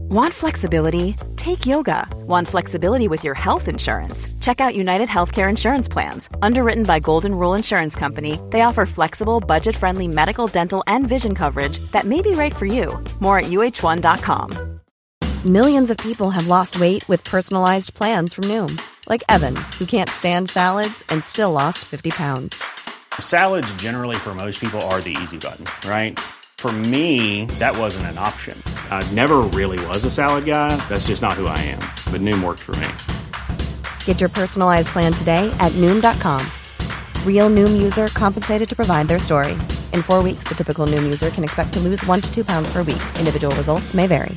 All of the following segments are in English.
Want flexibility? Take yoga. Want flexibility with your health insurance? Check out United Healthcare Insurance Plans. Underwritten by Golden Rule Insurance Company, they offer flexible, budget-friendly medical, dental, and vision coverage that may be right for you. More at UH1.com. Millions of people have lost weight with personalized plans from Noom. Like Evan, who can't stand salads and still lost 50 pounds. Salads generally for most people are the easy button, right? For me, that wasn't an option. I never really was a salad guy. That's just not who I am. But Noom worked for me. Get your personalized plan today at Noom.com. Real Noom user compensated to provide their story. In 4 weeks, the typical Noom user can expect to lose 1 to 2 pounds per week. Individual results may vary.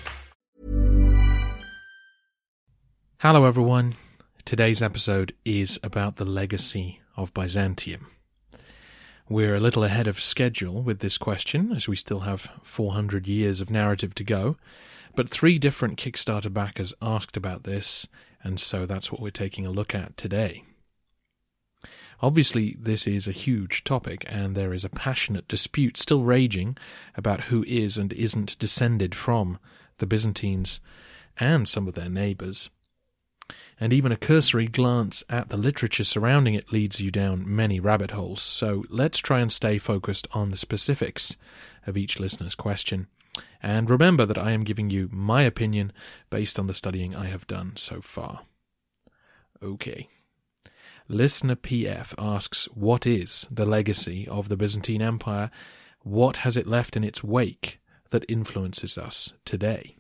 Hello everyone. Today's episode is about the legacy of Byzantium. We're a little ahead of schedule with this question, as we still have 400 years of narrative to go, but 3 different Kickstarter backers asked about this, and so that's what we're taking a look at today. Obviously, this is a huge topic, and there is a passionate dispute still raging about who is and isn't descended from the Byzantines and some of their neighbours. And even a cursory glance at the literature surrounding it leads you down many rabbit holes, so let's try and stay focused on the specifics of each listener's question. And remember that I am giving you my opinion based on the studying I have done so far. Okay. Listener PF asks, what is the legacy of the Byzantine Empire? What has it left in its wake that influences us today?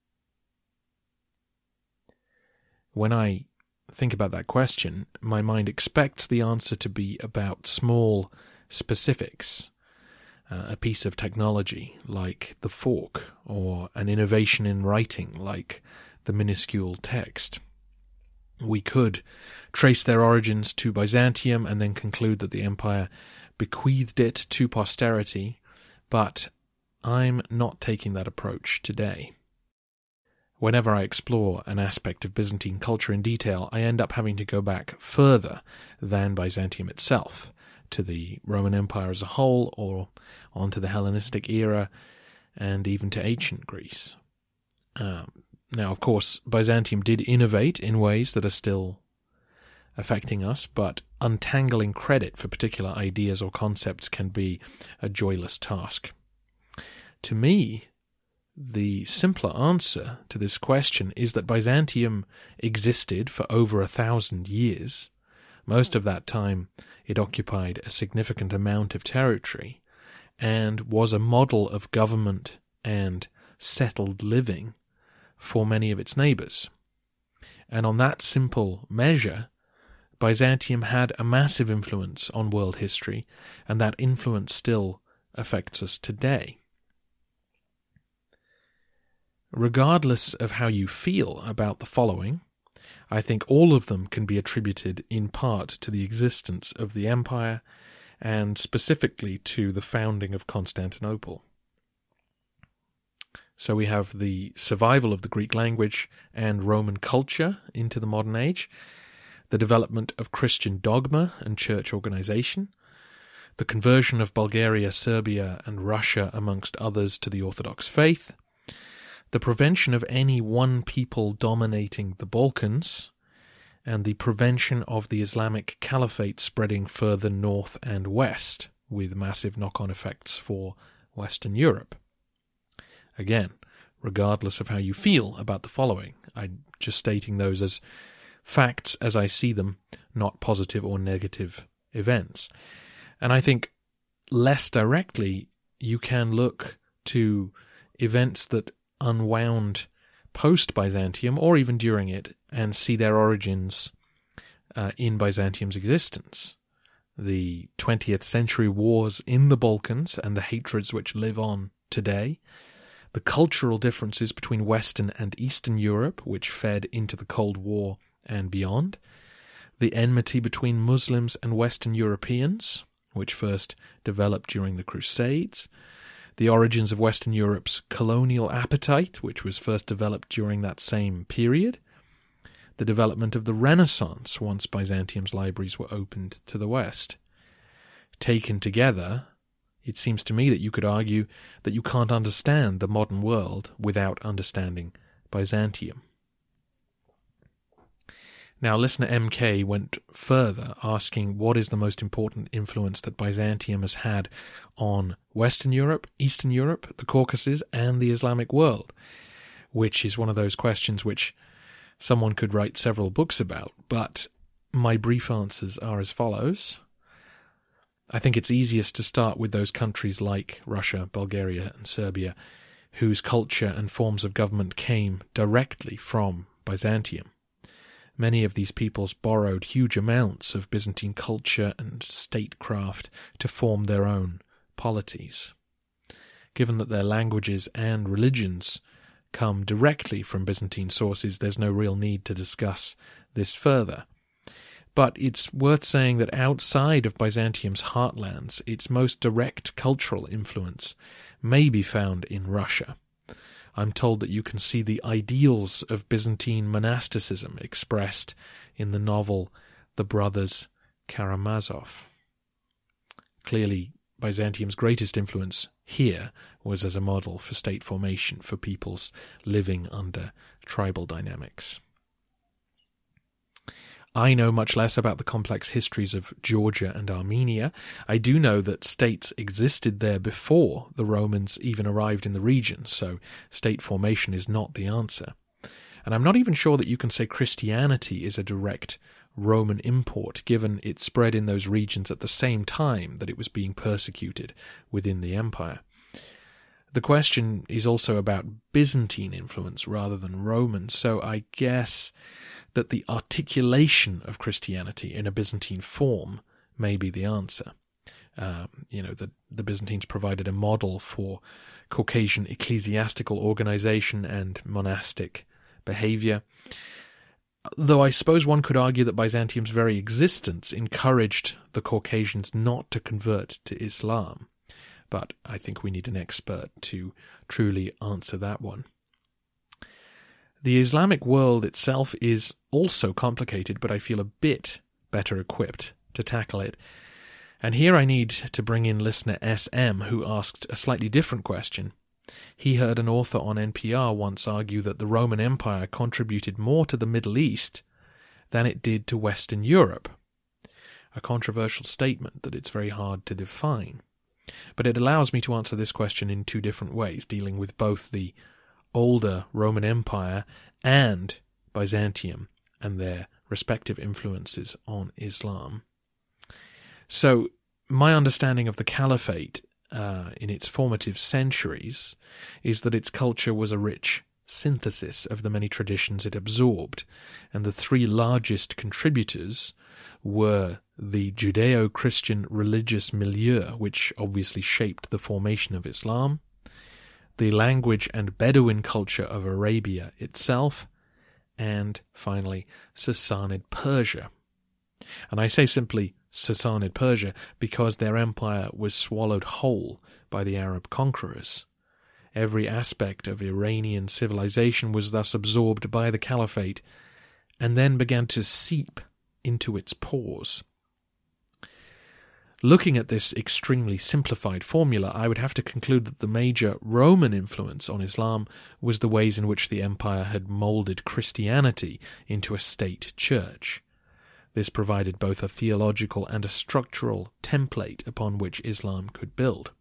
When I think about that question, my mind expects the answer to be about small specifics, a piece of technology like the fork, or an innovation in writing like the minuscule text. We could trace their origins to Byzantium and then conclude that the empire bequeathed it to posterity, but I'm not taking that approach today. Whenever I explore an aspect of Byzantine culture in detail, I end up having to go back further than Byzantium itself, to the Roman Empire as a whole, or onto the Hellenistic era, and even to ancient Greece. Now, of course, Byzantium did innovate in ways that are still affecting us, but untangling credit for particular ideas or concepts can be a joyless task. To me, the simpler answer to this question is that Byzantium existed for over 1,000 years. Most of that time it occupied a significant amount of territory and was a model of government and settled living for many of its neighbours. And on that simple measure, Byzantium had a massive influence on world history, and that influence still affects us today. Regardless of how you feel about the following, I think all of them can be attributed in part to the existence of the empire, and specifically to the founding of Constantinople. So we have the survival of the Greek language and Roman culture into the modern age, the development of Christian dogma and church organization, the conversion of Bulgaria, Serbia, and Russia, amongst others, to the Orthodox faith, the prevention of any one people dominating the Balkans, and the prevention of the Islamic Caliphate spreading further north and west, with massive knock-on effects for Western Europe. Again, regardless of how you feel about the following, I'm just stating those as facts as I see them, not positive or negative events. And I think less directly, you can look to events that unwound post-Byzantium, or even during it, and see their origins in Byzantium's existence. The 20th century wars in the Balkans and the hatreds which live on today, the cultural differences between Western and Eastern Europe, which fed into the Cold War and beyond, the enmity between Muslims and Western Europeans, which first developed during the Crusades, the origins of Western Europe's colonial appetite, which was first developed during that same period, the development of the Renaissance once Byzantium's libraries were opened to the West. Taken together, it seems to me that you could argue that you can't understand the modern world without understanding Byzantium. Now, listener MK went further, asking what is the most important influence that Byzantium has had on Western Europe, Eastern Europe, the Caucasus, and the Islamic world, which is one of those questions which someone could write several books about, but my brief answers are as follows. I think it's easiest to start with those countries like Russia, Bulgaria, and Serbia, whose culture and forms of government came directly from Byzantium. Many of these peoples borrowed huge amounts of Byzantine culture and statecraft to form their own polities. Given that their languages and religions come directly from Byzantine sources, there's no real need to discuss this further. But it's worth saying that outside of Byzantium's heartlands, its most direct cultural influence may be found in Russia. I'm told that you can see the ideals of Byzantine monasticism expressed in the novel The Brothers Karamazov. Clearly, Byzantium's greatest influence here was as a model for state formation for peoples living under tribal dynamics. I know much less about the complex histories of Georgia and Armenia. I do know that states existed there before the Romans even arrived in the region, so state formation is not the answer. And I'm not even sure that you can say Christianity is a direct Roman import, given it spread in those regions at the same time that it was being persecuted within the empire. The question is also about Byzantine influence rather than Roman, so I guess that the articulation of Christianity in a Byzantine form may be the answer. The Byzantines provided a model for Caucasian ecclesiastical organization and monastic behavior, though I suppose one could argue that Byzantium's very existence encouraged the Caucasians not to convert to Islam. But I think we need an expert to truly answer that one. The Islamic world itself is also complicated, but I feel a bit better equipped to tackle it. And here I need to bring in listener SM, who asked a slightly different question. He heard an author on NPR once argue that the Roman Empire contributed more to the Middle East than it did to Western Europe. A controversial statement that it's very hard to define. But it allows me to answer this question in two different ways, dealing with both the older Roman Empire and Byzantium and their respective influences on Islam. So, my understanding of the Caliphate in its formative centuries is that its culture was a rich synthesis of the many traditions it absorbed, and the three largest contributors were the Judeo-Christian religious milieu, which obviously shaped the formation of Islam, the language and Bedouin culture of Arabia itself, and finally Sassanid Persia. And I say simply Sassanid Persia because their empire was swallowed whole by the Arab conquerors. Every aspect of Iranian civilization was thus absorbed by the Caliphate and then began to seep into its pores. Looking at this extremely simplified formula, I would have to conclude that the major Roman influence on Islam was the ways in which the empire had moulded Christianity into a state church. This provided both a theological and a structural template upon which Islam could build.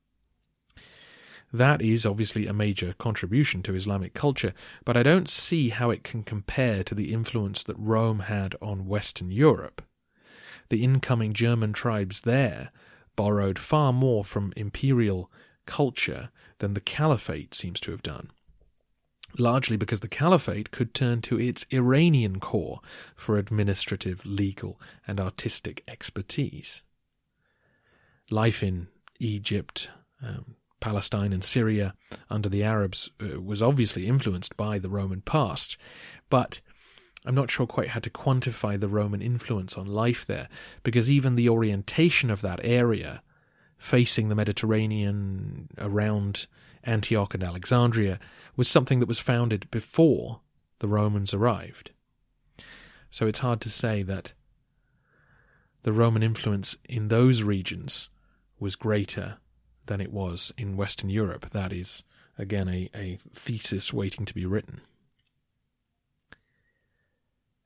That is obviously a major contribution to Islamic culture, but I don't see how it can compare to the influence that Rome had on Western Europe. The incoming German tribes there borrowed far more from imperial culture than the Caliphate seems to have done, largely because the Caliphate could turn to its Iranian core for administrative, legal, and artistic expertise. Life in Egypt, Palestine and Syria under the Arabs was obviously influenced by the Roman past, but I'm not sure quite how to quantify the Roman influence on life there, because even the orientation of that area, facing the Mediterranean around Antioch and Alexandria, was something that was founded before the Romans arrived. So it's hard to say that the Roman influence in those regions was greater than it was in Western Europe. That is, again, a thesis waiting to be written.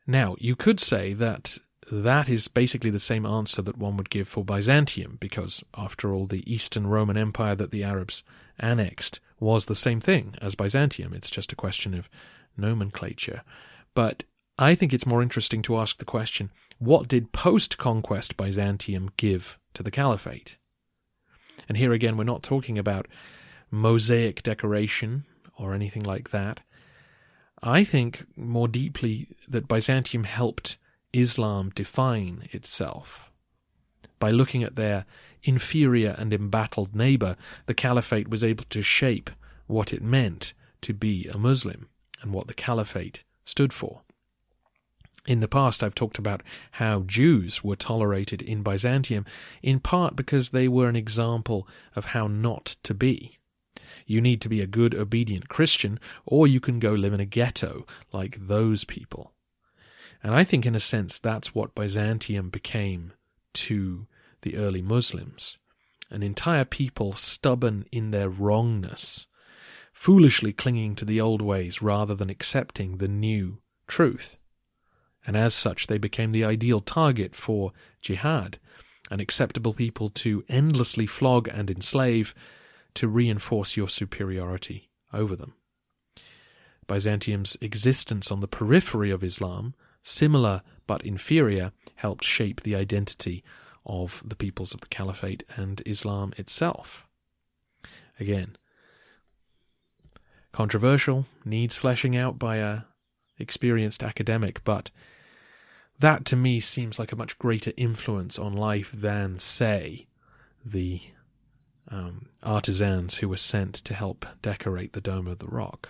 Now, you could say that that is basically the same answer that one would give for Byzantium, because, after all, the Eastern Roman Empire that the Arabs annexed was the same thing as Byzantium. It's just a question of nomenclature. But I think it's more interesting to ask the question, what did post-conquest Byzantium give to the Caliphate? And here again, we're not talking about mosaic decoration or anything like that. I think more deeply that Byzantium helped Islam define itself. By looking at their inferior and embattled neighbour, the Caliphate was able to shape what it meant to be a Muslim and what the Caliphate stood for. In the past, I've talked about how Jews were tolerated in Byzantium, in part because they were an example of how not to be. You need to be a good, obedient Christian, or you can go live in a ghetto like those people. And I think, in a sense, that's what Byzantium became to the early Muslims. An entire people stubborn in their wrongness, foolishly clinging to the old ways rather than accepting the new truth. And as such, they became the ideal target for jihad, an acceptable people to endlessly flog and enslave to reinforce your superiority over them. Byzantium's existence on the periphery of Islam, similar but inferior, helped shape the identity of the peoples of the Caliphate and Islam itself. Again, controversial, needs fleshing out by a experienced academic, but that to me seems like a much greater influence on life than, say, the artisans who were sent to help decorate the Dome of the Rock.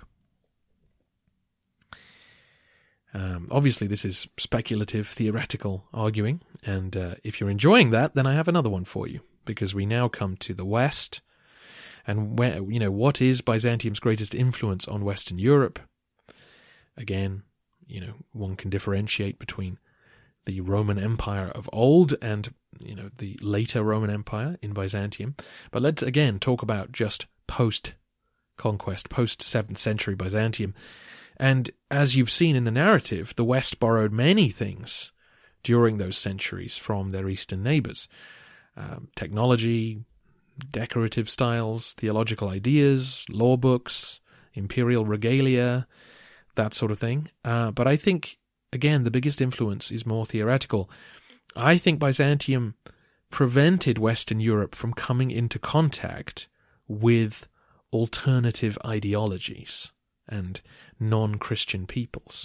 Obviously, this is speculative, theoretical arguing, and if you're enjoying that, then I have another one for you, because we now come to the West, and what is Byzantium's greatest influence on Western Europe? Again, one can differentiate between the Roman Empire of old and, the later Roman Empire in Byzantium. But let's again talk about just post-conquest, post-7th century Byzantium. And as you've seen in the narrative, the West borrowed many things during those centuries from their eastern neighbours. Technology, decorative styles, theological ideas, law books, imperial regalia, that sort of thing. But I think, again, the biggest influence is more theoretical. I think Byzantium prevented Western Europe from coming into contact with alternative ideologies and non-Christian peoples.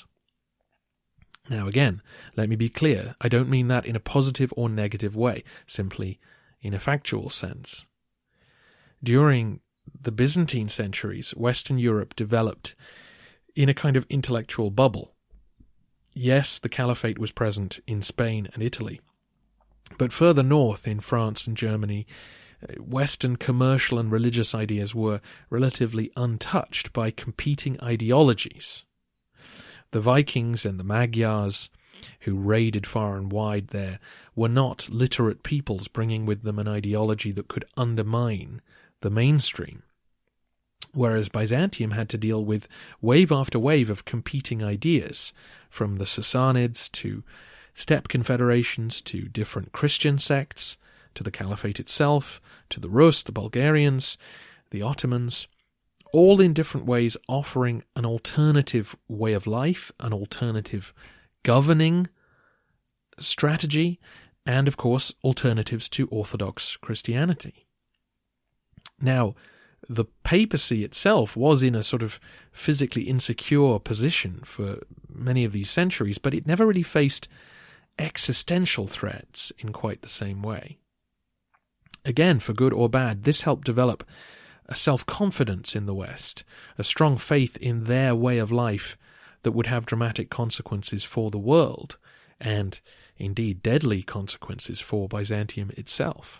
Now again, let me be clear, I don't mean that in a positive or negative way, simply in a factual sense. During the Byzantine centuries, Western Europe developed in a kind of intellectual bubble. Yes, the Caliphate was present in Spain and Italy, but further north in France and Germany, Western commercial and religious ideas were relatively untouched by competing ideologies. The Vikings and the Magyars, who raided far and wide there, were not literate peoples bringing with them an ideology that could undermine the mainstream. Whereas Byzantium had to deal with wave after wave of competing ideas, from the Sassanids to steppe confederations to different Christian sects, to the Caliphate itself, to the Rus, the Bulgarians, the Ottomans, all in different ways offering an alternative way of life, an alternative governing strategy, and of course alternatives to Orthodox Christianity. Now, the papacy itself was in a sort of physically insecure position for many of these centuries, but it never really faced existential threats in quite the same way. Again, for good or bad, this helped develop a self-confidence in the West, a strong faith in their way of life that would have dramatic consequences for the world, and indeed deadly consequences for Byzantium itself.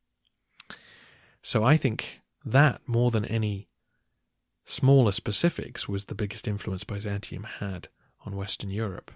So I think that, more than any smaller specifics, was the biggest influence Byzantium had on Western Europe.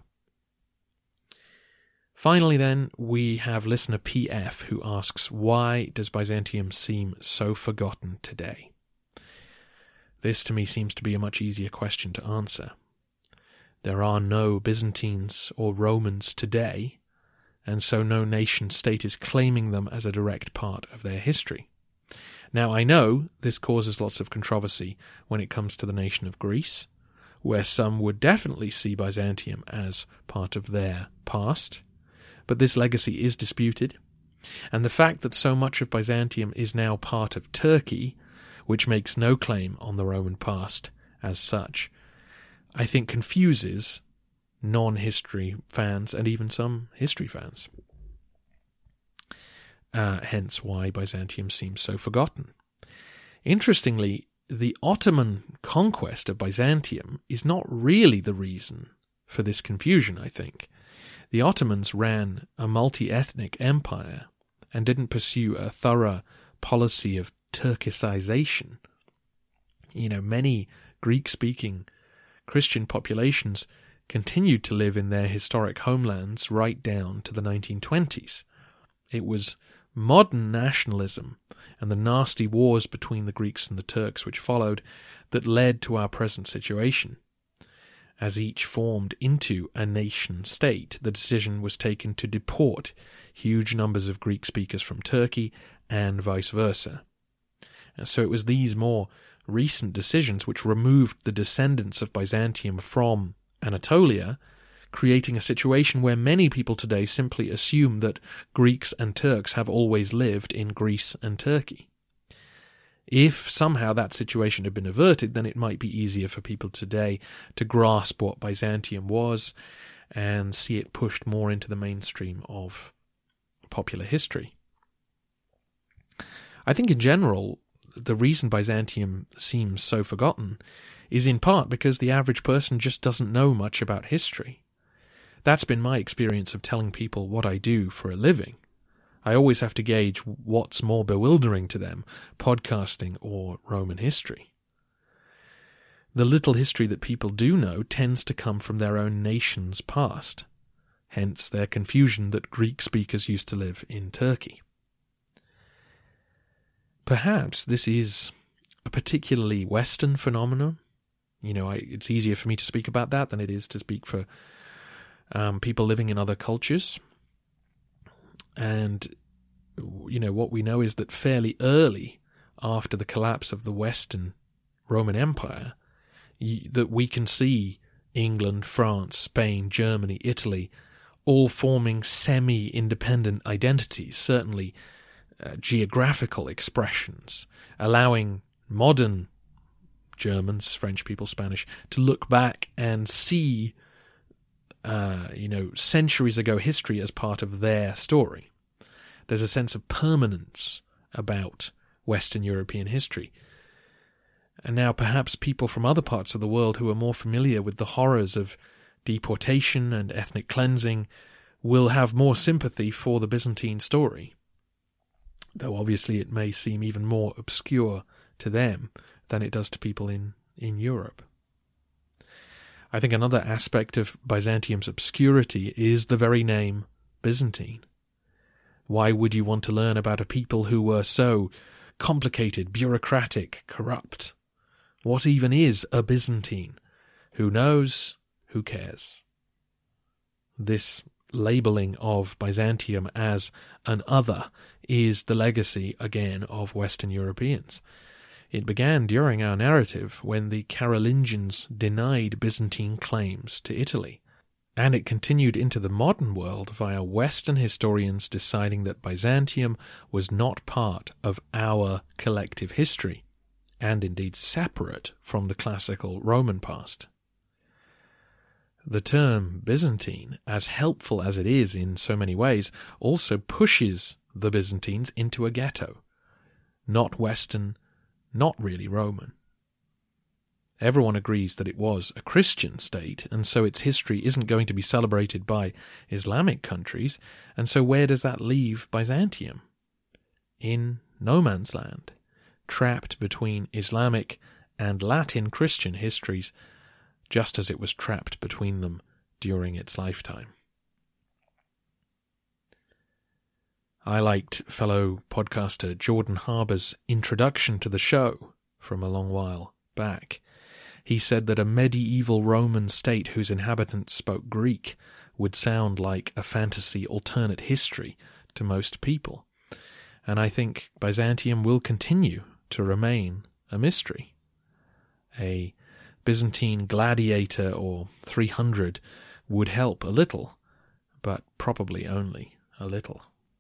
Finally then, we have listener PF who asks, why does Byzantium seem so forgotten today? This to me seems to be a much easier question to answer. There are no Byzantines or Romans today, and so no nation-state is claiming them as a direct part of their history. Now, I know this causes lots of controversy when it comes to the nation of Greece, where some would definitely see Byzantium as part of their past, but this legacy is disputed, and the fact that so much of Byzantium is now part of Turkey, which makes no claim on the Roman past as such, I think confuses non-history fans and even some history fans. Hence why Byzantium seems so forgotten. Interestingly, the Ottoman conquest of Byzantium is not really the reason for this confusion, I think. The Ottomans ran a multi-ethnic empire and didn't pursue a thorough policy of Turkicization. Many Greek-speaking Christian populations continued to live in their historic homelands right down to the 1920s. It was modern nationalism and the nasty wars between the Greeks and the Turks which followed that led to our present situation. As each formed into a nation-state, the decision was taken to deport huge numbers of Greek speakers from Turkey and vice versa. And so it was these more recent decisions which removed the descendants of Byzantium from Anatolia, creating a situation where many people today simply assume that Greeks and Turks have always lived in Greece and Turkey. If somehow that situation had been averted, then it might be easier for people today to grasp what Byzantium was and see it pushed more into the mainstream of popular history. I think in general, the reason Byzantium seems so forgotten is in part because the average person just doesn't know much about history. That's been my experience of telling people what I do for a living. I always have to gauge what's more bewildering to them, podcasting or Roman history. The little history that people do know tends to come from their own nation's past, hence their confusion that Greek speakers used to live in Turkey. Perhaps this is a particularly Western phenomenon. It's easier for me to speak about that than it is to speak for people living in other cultures. And, what we know is that fairly early after the collapse of the Western Roman Empire, that we can see England, France, Spain, Germany, Italy, all forming semi-independent identities, certainly geographical expressions, allowing modern Germans, French people, Spanish, to look back and see centuries ago history as part of their story. There's a sense of permanence about Western European history. And now perhaps people from other parts of the world who are more familiar with the horrors of deportation and ethnic cleansing will have more sympathy for the Byzantine story, though obviously it may seem even more obscure to them than it does to people in Europe. I think another aspect of Byzantium's obscurity is the very name Byzantine. Why would you want to learn about a people who were so complicated, bureaucratic, corrupt? What even is a Byzantine? Who knows? Who cares? This labelling of Byzantium as an other is the legacy, again, of Western Europeans. It began during our narrative when the Carolingians denied Byzantine claims to Italy, and it continued into the modern world via Western historians deciding that Byzantium was not part of our collective history, and indeed separate from the classical Roman past. The term Byzantine, as helpful as it is in so many ways, also pushes the Byzantines into a ghetto. Not Western, not really Roman. Everyone agrees that it was a Christian state, and so its history isn't going to be celebrated by Islamic countries, and so where does that leave Byzantium? In no man's land, trapped between Islamic and Latin Christian histories, just as it was trapped between them during its lifetime. I liked fellow podcaster Jordan Harbour's introduction to the show from a long while back. He said that a medieval Roman state whose inhabitants spoke Greek would sound like a fantasy alternate history to most people. And I think Byzantium will continue to remain a mystery. A Byzantine gladiator or 300 would help a little, but probably only a little.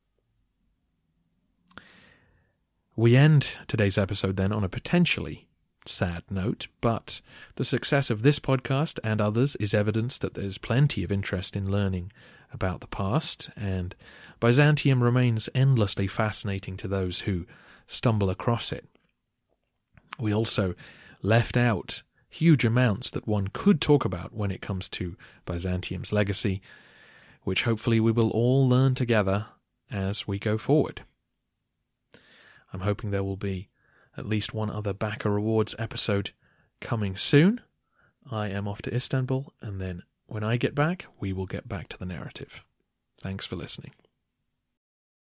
We end today's episode then on a potentially sad note, but the success of this podcast and others is evidence that there's plenty of interest in learning about the past, and Byzantium remains endlessly fascinating to those who stumble across it. We also left out huge amounts that one could talk about when it comes to Byzantium's legacy, which hopefully we will all learn together as we go forward. I'm hoping there will be at least one other Backer Rewards episode coming soon. I am off to Istanbul, and then when I get back, we will get back to the narrative. Thanks for listening.